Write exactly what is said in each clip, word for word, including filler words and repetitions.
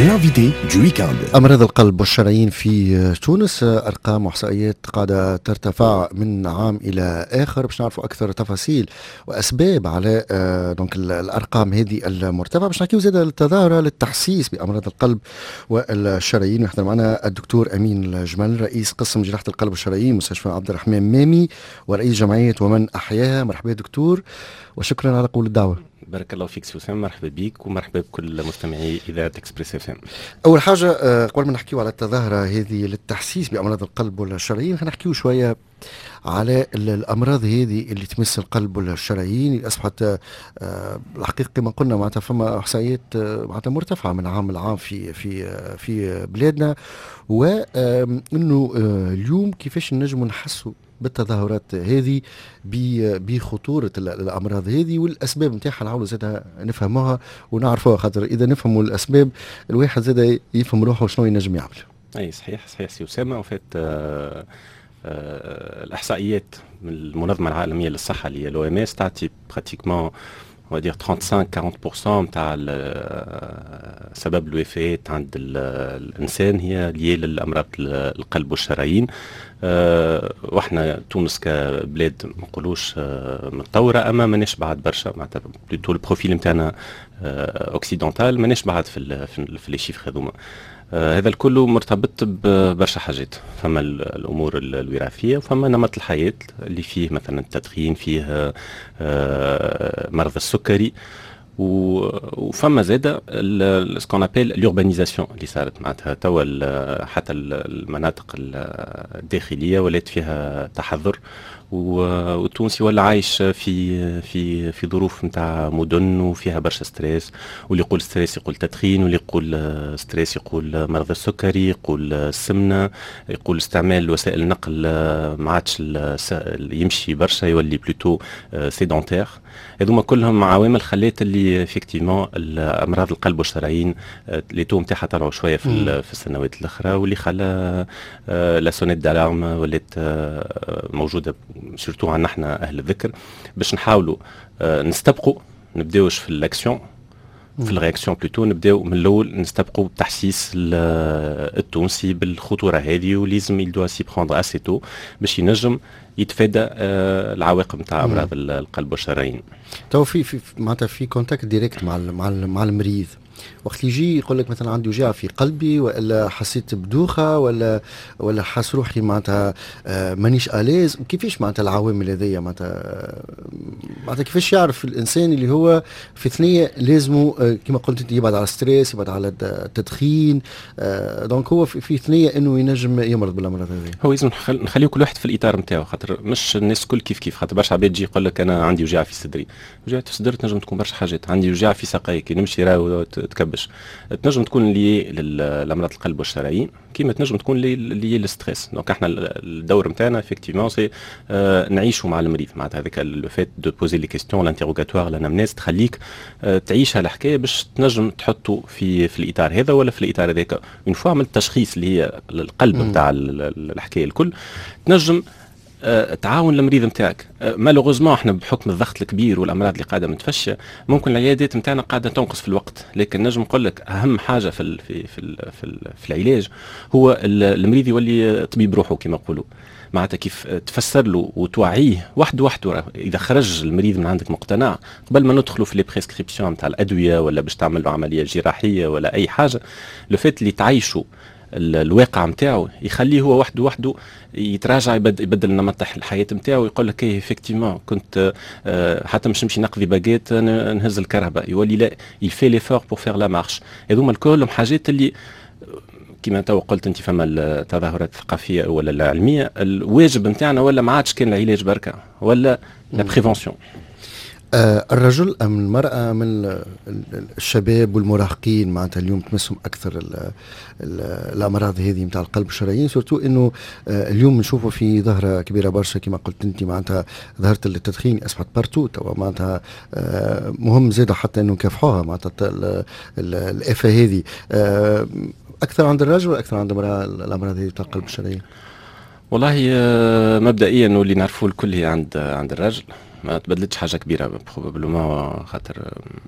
l'invité du week-end. أمراض القلب والشرايين في تونس، أرقام وإحصائيات قاعدة ترتفع من عام إلى آخر. باش نعرفوا أكثر تفاصيل وأسباب على آه، دونك ال- الأرقام هذه المرتفعة. باش نحكيو زاد التظاهرة للتحسيس بأمراض القلب والشرايين. يحضر معنا الدكتور أمين الجمل، رئيس قسم جراحة القلب والشرايين مستشفى عبد الرحمن مامي ورئيس جمعية ومن أحياها. مرحبا دكتور وشكرا على قبول الدعوة. بارك الله فيك سوسام، مرحبا بك ومرحبا بكل مستمعي إذاعة إكسبريس اف ام. أول حاجة آه، قبل ما نحكيو على التظاهرة هذه للتحسيس بأمراض القلب والشرايين، خلينا نحكيو شوية على ال- الأمراض هذه اللي تمس القلب والشرايين اللي أصبحت آه، الحقيقة كما قلنا معناتها فما إحصائيات آه، معناتها مرتفعة من عام لعام في في آه، في بلادنا، وأنه اليوم كيفاش نجم نحسوا بالتظاهرات هذه ب- بخطورة ال- الأمراض هذه والأسباب نتاعها. نحاولوا زادها نفهموها ونعرفوها، خاطر إذا نفهموا الأسباب الواحد زاد يفهم روحه شنو ينجم يعمل. أي صحيح صحيح سي أسامة. وفات آه آه الإحصائيات من المنظمة العالمية للصحة اللي هي الأو إم إس تعطي براتيكمون on va dire خمسة وثلاثين أربعين بالمئة نتاع سبب الوفاة عند ال- الإنسان هي ليه للأمراض القلب والشرايين. أه واحنا تونس كبلاد ما نقولوش أه متطوره، اما ماناش بعد برشا معناتها بلوتو البروفيل نتاعنا أه اوكسيدونتال، ماناش بعد في ال في, ال في لي شيفر هذوما. آه هذا الكل مرتبط ببرشا حاجات، فما الامور الوراثيه وفما نمط الحياه اللي فيه مثلا التدخين، فيه آه مرض السكري، وفما زاده سكون ابيل لوربانيزاسيون اللي صارت معناتها توا حتى المناطق الداخليه ولات فيها تحضر، والتونسي ولا عايش في في في ظروف نتاع مدن وفيها برشا ستريس، واللي يقول ستريس يقول تدخين، واللي يقول ستريس يقول مرض السكري، يقول السمنه، يقول استعمال وسائل النقل ما عادش يمشي برشا، يولي بلوتو سيدونتير. هذوما كلهم عوامل خلات اللي افكتيفمون امراض القلب والشرايين لي تو نتاعها طلعوا شويه في في السنوات الاخرى، واللي خلى لا سونيت دالارم ولات موجوده سورتو عندنا احنا اهل الذكر، باش نحاولوا نستبقوا نبداوش في الاكسيون في الرياكسيون بلوتو، نبداو من الاول نستبقوا تحسيس التونسي بالخطوره هذه، ولازم يدوا سي بروندر اسي تو باش ينجم يتفادى العواقب نتاع امراض القلب والشرايين. تو في في معناتها في كونتاكت ديريكت مع مع مع المريض، وقت يجي يقول لك مثلا عندي وجع في قلبي، ولا حسيت بدوخه، ولا ولا حاس روحي معناتها آه مانيش اليز. كيفاش معناتها العوامل هذيا معناتها معناتها كيفاش يعرف الانسان اللي هو في ثنيه لازمه آه كما قلت انت يبعد على الستريس، يبعد على التدخين، آه دونك هو في, في ثنيه انه ينجم يمرض بالامراض هذه؟ هو لازم نخليه كل واحد في الاطار نتاعو، خاطر مش الناس الكل كيف كيف. خاطر برشا عباد يجي يقول لك انا عندي وجع في صدري، وجع في صدري تنجم تكون برشا حاجات. عندي وجع في ساقي كي نمشي راهو تكبش، تنجم تكون لي للامراض القلب والشرايين، كيما تنجم تكون لي لي للستريس. دونك احنا الدور نتاعنا افكتيفمون سي آه نعيشوا مع المريض، معناتها هذاك لو فيت دو بوزي لي كيستيون لانتيروغاتوار لانامنيز تخليك آه تعيشها الحكايه باش تنجم تحطه في في الاطار هذا ولا في الاطار هذاك. اون فوا عملت تشخيص اللي هي القلب نتاع الحكايه الكل، تنجم أه تعاون المريض نتاعك. أه مالوغوزمون احنا بحكم الضغط الكبير والامراض اللي قاعده متفشيه، ممكن العيادات نتاعنا قاعده تنقص في الوقت، لكن نجم نقول لك اهم حاجه في ال في في ال في, ال في العلاج هو المريض يولي طبيب روحه كما يقولوا، معناتها كيف تفسر له وتوعيه واحد واحد. اذا خرج المريض من عندك مقتنع قبل ما ندخلوا في لي بريسكريبسيون نتاع الادويه ولا باش تعمل له عمليه جراحيه ولا اي حاجه، لو فات اللي تعيشوا الواقع نتاعو يخليه هو وحده وحده يتراجع، يبدل, يبدل نمط الحياه نتاعو، يقول لك ايه افكتيفمون كنت آه حتى مش نمشي نقضي باجيت نهز الكرهبه، يولي لا يفي ليفور بور فير لا مارش. هذوما الكل حاجات اللي كما تو قلت انت فما التظاهرات الثقافيه ولا العلميه، الواجب نتاعنا ولا ما عادش كان العلاج بركه ولا لا بريفونسيون. آه الرجل أم المرأة من الشباب والمراهقين معناتها اليوم تمسهم أكثر ال ال الأمراض هذه متاع القلب والشرايين، سورتو إنه آه اليوم نشوفوا في ظاهرة كبيرة برشا كما قلت أنت معناتها ظاهرة التدخين أصبحت بارتو توا معناتها آه مهم زادة حتى إنه نكافحوها معناتها الآفة هذه آه أكثر عند الرجل ولا أكثر عند المرأة الأمراض هذه متاع القلب والشرايين؟ والله مبدئيا اللي نعرفوه الكل هي عند عند الرجل، ما تبدلتش حاجه كبيره بروبابلومون، خاطر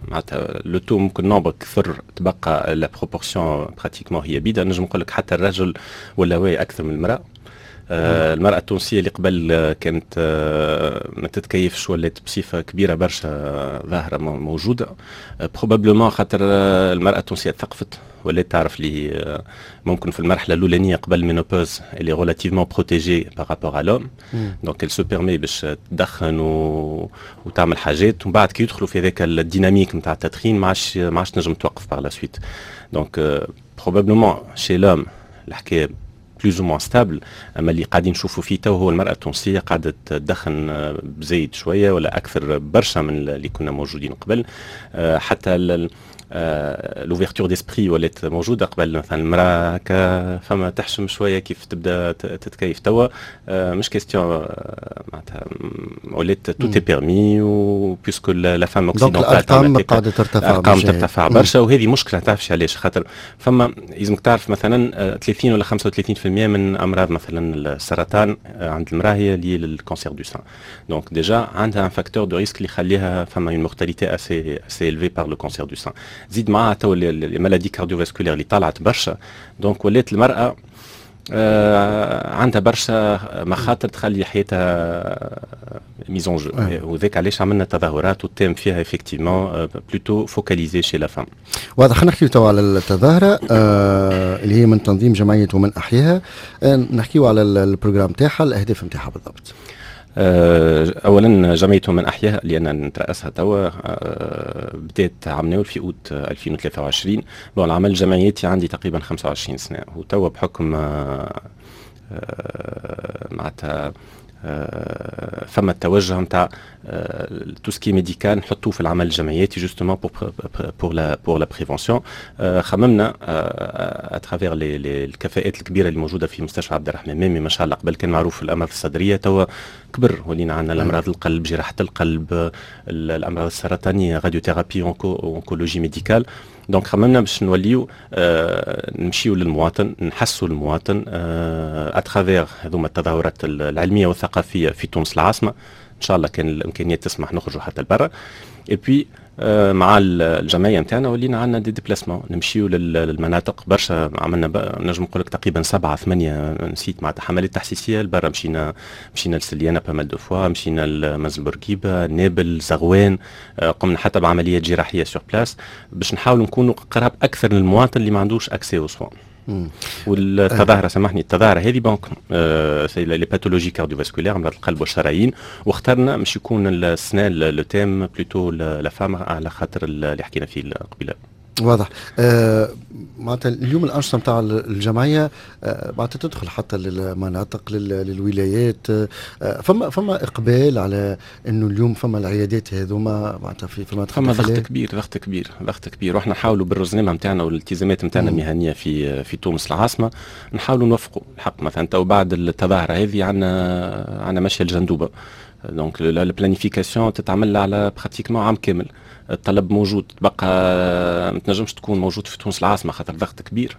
معناتها لو تو ممكن نومبر كثر تبقى لا بروبورسيون براتيكمون هي بيدا. نجم نقول لك حتى الرجل ولا واعي اكثر من المراه. آه المرأة التونسية اللي قبل آه كانت آه ما تتكيفش ولات بصفة كبيرة برشا آه ظاهرة موجودة. آه بروبابلومون خاطر آه المرأة التونسية ثقفت ولات تعرف لي آه ممكن في المرحلة الأولانية قبل المينوبوز اللي ريلاتيفمون بروتيجي بارابور ا لوم. دونك ال سو بيرمي باش تدخن و... وتعمل حاجات، ومن بعد كي يدخلوا في هذاك الديناميك نتاع التدخين ما عادش ما عادش تنجم توقف بار لا سويت. دونك بروبابلومون شي لوم الحكاية بلوز مو ستابل، اما اللي قاعدين نشوفوا فيه تو هو المراه التونسيه قاعده تدخن بزيد شويه ولا اكثر برشا من اللي كنا موجودين قبل. حتى لوفيرتور ديسبري ولات موجوده قبل. مثلا المراه هكا فما تحشم شويه كيف تبدا تتكيف توا. مش كيستيون معناتها ولات تو تي بيرمي و بيسكو لا فام اوكسيدونتال الارقام قاعده ترتفع ارقام ترتفع برشا، وهذه مشكله تعرفش علاش. خاطر فما لازمك تعرف مثلا ثلاثين ولا خمسة وثلاثين بالمئة من امراض مثلا السرطان عند المراه هي لي للكونسير دو سان. دونك ديجا عندها ان فاكتور دو ريسك اللي يخليها فما اون مورتاليتي اسي اسي الفي بار لو كونسير دو سان. زيد معها تو لي مالادي كارديوفاسكولير اللي طلعت برشا. دونك ولات المراه آه عندها برشا مخاطر تخلي حياتها ميزون جو. وذاك علاش عملنا تظاهرات والتيم فيها افكتيفمون بلوتو فوكاليزي شي لا فام. واضح. خلينا نحكيو تو على التظاهره آه اللي هي من تنظيم جمعيه ومن احياها. آه نحكيو على البروجرام تاعها، الاهداف نتاعها بالضبط. اولا جمعيه من احياها اللي انا نتراسها توا بدات عام ناول في اوت ألفين وثلاثة وعشرين. بون العمل الجمعياتي عندي تقريبا خمسة وعشرين سنه، وتوا بحكم معناتها فما التوجه نتاع تو سكي ميديكال نحطوه في العمل الجمعياتي جوستومون بور بور لا بور لا بريفونسيون. خممنا اترافير لي الكفاءات الكبيره اللي موجوده في مستشفى عبد الرحمن مامي ما شاء الله. قبل كان معروف الامراض الصدريه، توا كبر ولينا عندنا الامراض القلب، جراحه القلب، الامراض السرطانيه، راديوثيرابي، اونكولوجي ميديكال. دونك خممنا باش نوليو آه نمشيو للمواطن، نحسوا المواطن آه اترافير هذوما التظاهرات العلميه والثقافيه في تونس العاصمه. ان شاء الله كان الامكانيات تسمح نخرجوا حتى لبرا. اي بي آه مع الجمعيه نتاعنا ولينا عندنا دي ديبلاسمون نمشيو للمناطق برشا. عملنا نجم نقول لك تقريبا سبعه ثمانيه نسيت مع حملات تحسيسيه لبرا. مشينا مشينا لسليانه بامال دو فوا، مشينا لمنزل بورقيبه، نابل، زغوان. آه قمنا حتى بعمليات جراحيه سور بلاس باش نحاولوا نكونوا قراب اكثر للمواطن اللي ما عندوش اكسي او سوان. والتظاهره سامحني التظاهره هذه بونك سي لي باثولوجي كارديوفاسكولير امراض القلب والشرايين، واخترنا باش يكون السنه لو تيم بلوتو لا فام على خاطر اللي حكينا فيه قبيله. واضح. آه معناتها اليوم الأنشطة نتاع الجمعية آه معناتها تدخل حتى للمناطق للولايات. آه فما فما إقبال على إنه اليوم فما العيادات هذوما معناتها في في المناطق. فما ضغط كبير ضغط كبير ضغط كبير وإحنا نحاولوا بالرزنامة نتاعنا والالتزامات نتاعنا المهنية في في تونس العاصمة نحاولوا نوفقوا الحق. مثلا تو بعد التظاهرة هذه عندنا عندنا ماشية الجندوبة. دونك البلانيفيكاسيون تتعمل على براتيكمون عام كامل. الطلب موجود، تبقى ما تنجمش تكون موجود في تونس العاصمه خاطر ضغط كبير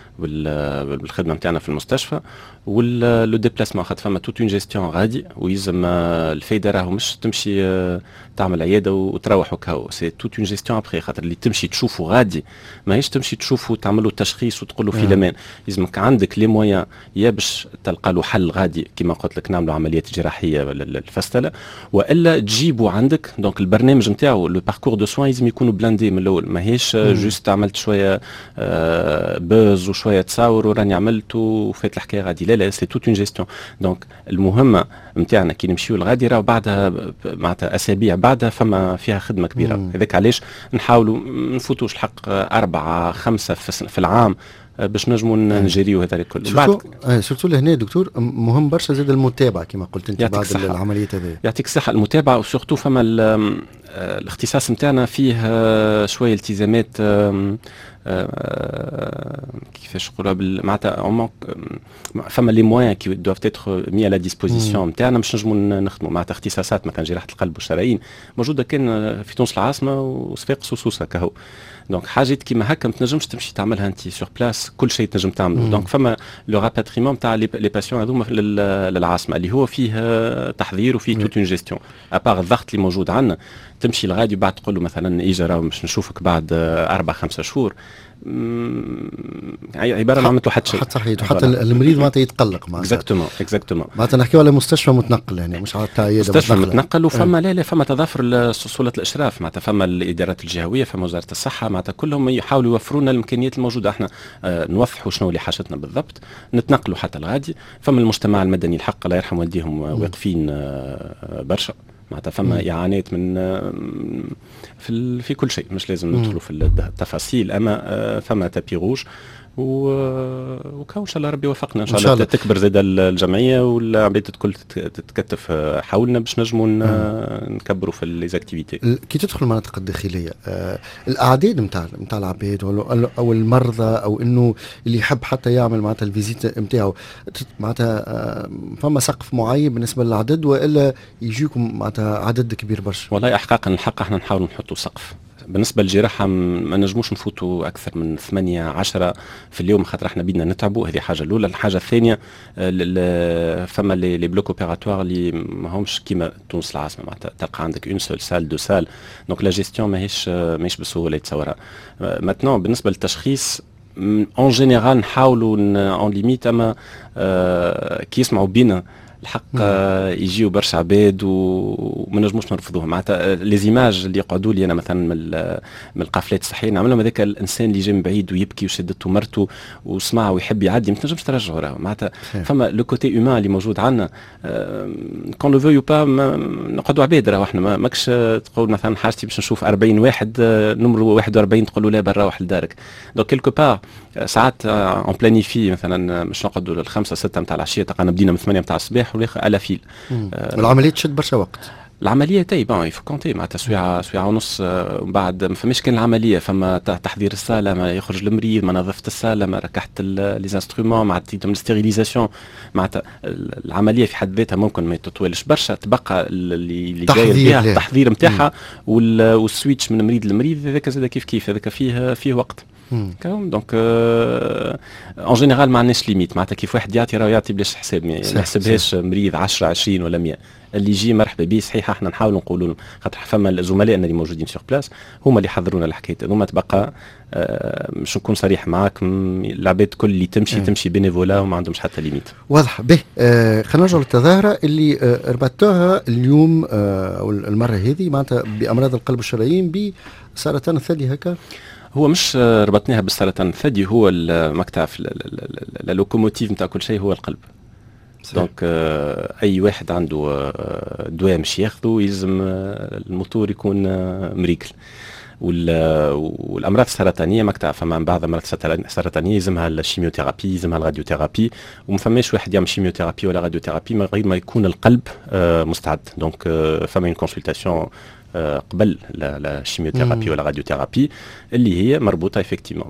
بالخدمه نتاعنا في المستشفى واللو ديبلاسمون. خاطر فما توت اون جيستيون غادي ويلزم الفايده راهو مش تمشي تعمل عياده وتروح وكاو، سي توت اون جيستيون ابخي. خاطر اللي تمشي تشوفه غادي ماهيش تمشي تشوفه تعمل له تشخيص وتقول له في الامان. لازمك عندك لي مويان يا باش تلقى له حل غادي كما قلت لك نعملوا عمليات جراحيه للفستله، والا تجيبوا عندك. دونك البرنامج نتاعو لو باركور دو سوان لازم يكونوا بلاندي من الاول، ماهيش جوست عملت شويه بوز وشويه تصاور وراني عملت وفات الحكايه غادي. لا لا سي توت اون جيستيون. دونك المهمه نتاعنا كي نمشيو لغادي راه بعدها معناتها اسابيع بعدها فما فيها خدمه كبيره. هذاك علاش نحاولوا نفوتوش الحق اربعه خمسه في العام باش نجموا نجريو هذا الكل. بعد سورتو لهنا دكتور مهم برشا زاد المتابعه كما قلت انت بعد العمليات هذه. يعطيك الصحه. المتابعه وسورتو فما الاختصاص نتاعنا فيه شويه التزامات كيفاش نقولها معناتها فما لي موان كي دوف تيتر مي على ديسبوزيسيون نتاعنا باش نجموا نخدموا معناتها اختصاصات مثلا جراحه القلب والشرايين موجوده كان في تونس العاصمه وصفاقس وسوسه كهو. دونك حاجات كيما هكا ما تنجمش تمشي تعملها انت سور بلاس، كل شيء تنجم تعمله. دونك فما لو راباتريمون تاع لي باسيون هذوما للعاصمه اللي هو فيه تحضير وفيه توت اون جيستيون ابار الضغط اللي موجود عندنا. تمشي لغادي بعد تقول له مثلا اجا راه باش نشوفك بعد اربع خمسة شهور، عباره ما عملتوا حتى شيء. حتى صحيح، حتى المريض معناتها يتقلق معناتها. اكزاكتومون اكزاكتومون معناتها نحكيو على مستشفى متنقل يعني، مش على عياده مستشفى متنقل. متنقل وفما لا لا فما تضافر سلطه الاشراف، معناتها فما الادارات الجهويه، فما وزاره الصحه، معناتها كلهم يحاولوا يوفروا لنا الامكانيات الموجوده. احنا آه نوضحوا شنو اللي حاجتنا بالضبط، نتنقلوا حتى الغادي. فما المجتمع المدني الحق الله يرحم والديهم واقفين آه برشا، معناتها فما اعانات من في في كل شيء، مش لازم ندخلوا في التفاصيل، اما فما تابي روج وكون ان شاء الله ربي يوفقنا ان شاء, شاء الله تكبر زاد الجمعيه والعباد الكل تتكتف حولنا باش نجموا نكبروا في ليزاكتيفيتي. كي تدخل المناطق الداخليه آه الاعداد نتاع نتاع العباد او المرضى او انه اللي يحب حتى يعمل معناتها الفيزيت نتاعو معناتها آه فما سقف معين بالنسبه للعدد ولا يجيكم معناتها عدد كبير برشا؟ والله احقاقا الحق احنا نحاولوا نحطوا سقف. بالنسبه للجراحه ما نجموش نفوتوا اكثر من ثمانية عشرة في اليوم، خاطر احنا بدنا نتعبوا. هذه حاجه الاولى. الحاجه الثانيه فما لي بلوك اوبيراتوار اللي ما همش كيما تونس العاصمه، معناتها تلقى عندك اون سول سال دو سال، دونك لا جيستيون ماهيش ماهيش بسهوله يتصورها. ماتنون بالنسبه للتشخيص اون جينيرال نحاولوا اون ليميت، اما كي يسمعوا بينا الحق آه يجيو برشا عباد وما نجموش نرفضوهم. معناتها لي زيماج اللي يقعدوا لي انا مثلا من من القافلات الصحيه نعملهم هذاك الانسان اللي جاي من بعيد ويبكي وشدته مرته وسمع ويحب يعدي، ما تنجمش ترجعه راه. معناتها فما لو كوتي هيومان اللي موجود عندنا كون لو فيو با نقعدوا عباد راه. احنا ماكش تقول مثلا حاجتي باش نشوف أربعين واحد نمرو واحد وأربعين تقول له لا برا روح لدارك. دونك كيلكو بار ساعات اون بلانيفي مثلا باش نقعدوا للخمسه سته نتاع العشيه، تلقانا بدينا من ثمانية نتاع الصباح والاخر على فيل. آه العمليه تشد برشا وقت. العمليه تاي بون يفو كونتي معناتها سويعه سويعه ونص ومن بعد ما فماش كان العمليه، فما تحضير الصاله، ما يخرج المريض، ما نظفه الصاله، ما ركحت لي انسترومون، مع من الستيريليزاسيون. معناتها العمليه في حد ذاتها ممكن ما تطولش برشا، تبقى اللي اللي جاي بها التحضير نتاعها والسويتش من مريض لمريض. هذاك زاد كيف كيف هذاك فيه فيه وقت. دونك اون جينيرال ما عندناش ليميت، معناتها كيف واحد يعطي راه يعطي بلاش حساب، ما يحسبهاش مريض عشرة عشرين ولا مية. اللي يجي مرحبا به. صحيح احنا نحاولوا نقولوا لهم، خاطر فما زملائنا اللي موجودين سور بلاس هما اللي حضرونا الحكايه هذوما. تبقى آه مش نكون صريح معاك، العباد كل اللي تمشي تمشي بينيفولا وما عندهمش حتى ليميت. واضح به. آه خلينا نرجعوا للتظاهره اللي آه ربطتوها اليوم آه او المره هذه معناتها بامراض القلب والشرايين بسرطان الثدي. هكا هو مش ربطناها بالسرطان الثدي، هو المكتب اللوكوموتيف نتاع كل شيء هو القلب. دونك آه اي واحد عنده آه دواء مش ياخذه يلزم آه الموتور يكون آه مريكل. والامراض السرطانيه مكتب فما بعض الامراض السرطانيه يلزمها الشيميوثيرابي، يلزمها الراديوثيرابي، وما فماش واحد يعمل شيميوثيرابي ولا راديوثيرابي من غير ما يكون القلب آه مستعد. دونك آه فما اون كونسلتاسيون قبل لا الشيميوثيرابي ولا راديوثيرابي اللي هي مربوطه افكتيفمون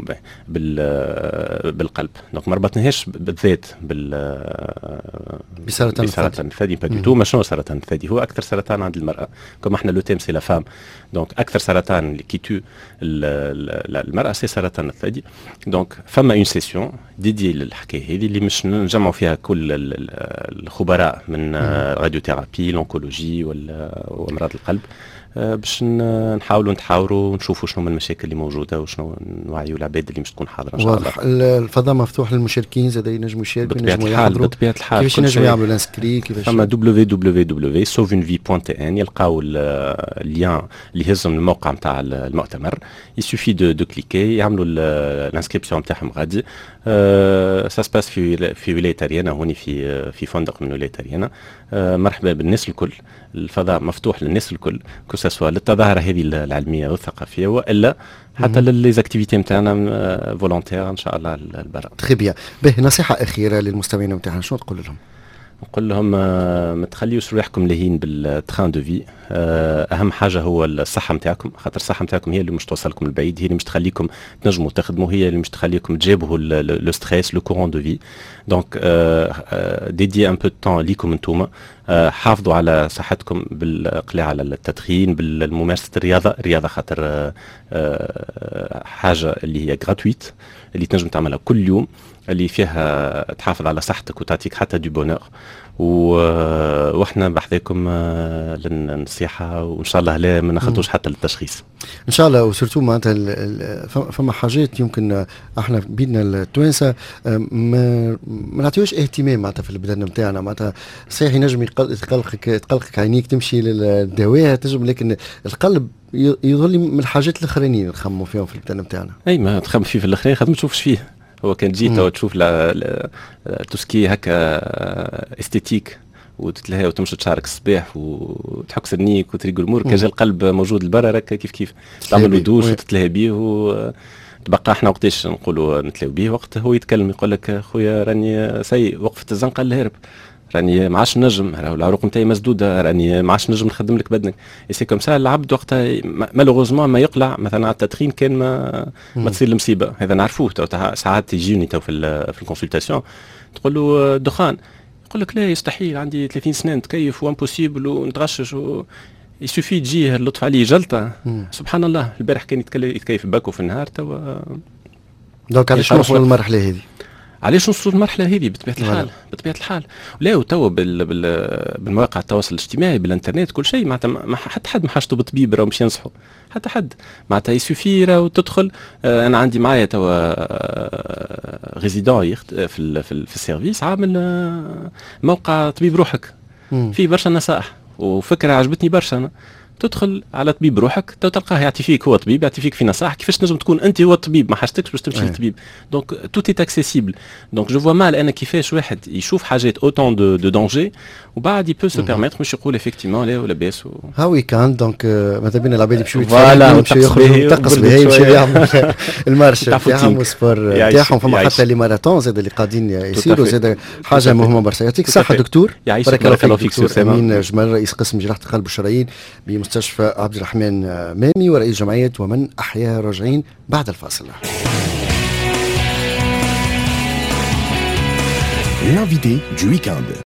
بال بالقلب. دونك ما ربطناهاش بالذات بال بسرطان بسرطان الثدي با دو. ما شنو سرطان الثدي؟ هو اكثر سرطان عند المراه، كما احنا لو تيم سي لا فام. دونك اكثر سرطان اللي كيتو المراه سي سرطان الثدي. دونك فما اون سيسيون ديدي للحكايه هذه اللي مش نجمعوا فيها كل الخبراء من راديوثيرابي لونكولوجي وامراض القلب باش نحاولوا نتحاوروا ونشوفوا شنو من المشاكل اللي موجوده وشنو نوعيوا العباد اللي مش تكون حاضره ان شاء الله. واضح. الفضاء مفتوح للمشاركين زاد ينجموا يشاركوا ينجموا يحضروا بطبيعه الحال. كيفاش ينجموا يعملوا لانسكري؟ كيفاش فما دبليو دبليو دبليو دوت سوف اون في دوت ان يلقاو اللين اللي يهزهم الموقع نتاع المؤتمر. يسوفي دو دو كليكي يعملوا الانسكريبسيون نتاعهم غادي. أه سا سباس في في ولايه تريانا، هوني في في فندق من ولايه تريانا. أه مرحبا بالناس الكل. الفضاء مفتوح للناس الكل، كو سوا للتظاهره هذه العلميه والثقافيه والا حتى للزاكتيفيتي نتاعنا فولونتير ان شاء الله البرا. تري بيان. به نصيحه اخيره للمستمعين نتاعنا شنو تقول لهم؟ نقول لهم ما تخليوش روحكم لاهين بالتران دو في. اهم حاجه هو الصحه نتاعكم، خاطر الصحه نتاعكم هي اللي مش توصلكم البعيد، هي اللي مش تخليكم تنجموا تخدموا، هي اللي مش تخليكم تجابهوا لو ستريس لو كورون دو في. دونك ديدي ان بو طون ليكم انتوما. حافظوا على صحتكم بالاقلاع على التدخين، بالممارسه الرياضه. الرياضه خاطر حاجه اللي هي غراتويت اللي تنجم تعملها كل يوم. اللي فيها تحافظ على صحتك وتعطيك حتى دي بونور. واحنا بحذاكم للنصيحه، وان شاء الله لا ما ناخذوش حتى للتشخيص ان شاء الله. وسورتو معناتها فما حاجات يمكن احنا بيدنا التوانسه ما ما نعطيوش اهتمام معناتها في البدن نتاعنا. معناتها صحيح ينجم يقلقك تقلقك عينيك تمشي للدواء تنجم، لكن القلب يظل من الحاجات الاخرانيين نخمموا فيهم في البدن نتاعنا. اي ما تخمم فيه في الاخرين خاطر ما تشوفش فيه. هو كان جيت وتشوف لا توسكي هكا استيتيك وتتلهى وتمشي تشارك الصباح وتحك سنيك وتريق الامور، كان جا القلب موجود لبرا راك كيف كيف تعمل دوش وتتلهى به وتبقى. احنا وقتاش نقولوا نتلاو به وقت هو يتكلم يقول لك خويا راني سيء وقفت الزنقه الهرب، راني ما عادش نجم، العروق نتاعي مسدوده، راني ما عادش نجم نخدم لك بدنك. سي كوم سا العبد وقتها مالوغوزمون ما يقلع مثلا على التدخين كان ما ما تصير المصيبه. هذا نعرفوه ساعات يجيوني تو في في الكونسلتاسيون تقول له دخان يقول لك لا يستحيل عندي ثلاثين سنه نتكيف وامبوسيبل ونتغشش و يسوفي تجيه اللطف عليه جلطه. سبحان الله البارح كان يتكيف باكو في النهار تو. دونك علاش نوصلوا للمرحله هذه؟ علاش نوصلوا للمرحله هذه بطبيعه الحال؟ بطبيعه الحال لا وتوا بال... بال... بالمواقع التواصل الاجتماعي بالانترنت كل شيء معناتها ما حتى حد ما حاجته بطبيب راه باش ينصحوا حتى حد معناتها يسوفي راه تدخل. آه انا عندي معايا توا آه ريزيدون يخت... في ال... في, ال... في السيرفيس عامل آه موقع طبيب روحك فيه برشا نصائح وفكره عجبتني برشا. أنا. تدخل على طبيب روحك تو تلقاه يعطي فيك، هو طبيب يعطي فيك في نصائح كيفاش تنجم تكون انت هو الطبيب، ما حاجتكش باش تمشي للطبيب. دونك تو ايت اكسيسيبل. دونك جو فوا مال انا كيفاش واحد يشوف حاجات اوتون دو دو دونجي وبعد يبو سو بيرميتر باش يقول افيكتيمون لا ولا باس و... هاوي كان دونك ماذا بينا العباد يمشيو يتفرجوا يمشيو يخرجوا يتقص به يمشي يعمل المارش تاعهم والسبور تاعهم. فما حتى لي ماراثون زاد اللي قاعدين يصيروا زاد حاجه مهمه برشا. يعطيك الصحه دكتور. بارك الله فيك دكتور امين جمال رئيس قسم جراحه القلب والشرايين بمستشفى عبد الرحمن مامي ورئيس جمعيه ومن احيا راجعين. بعد الفاصل l'invité du week-end.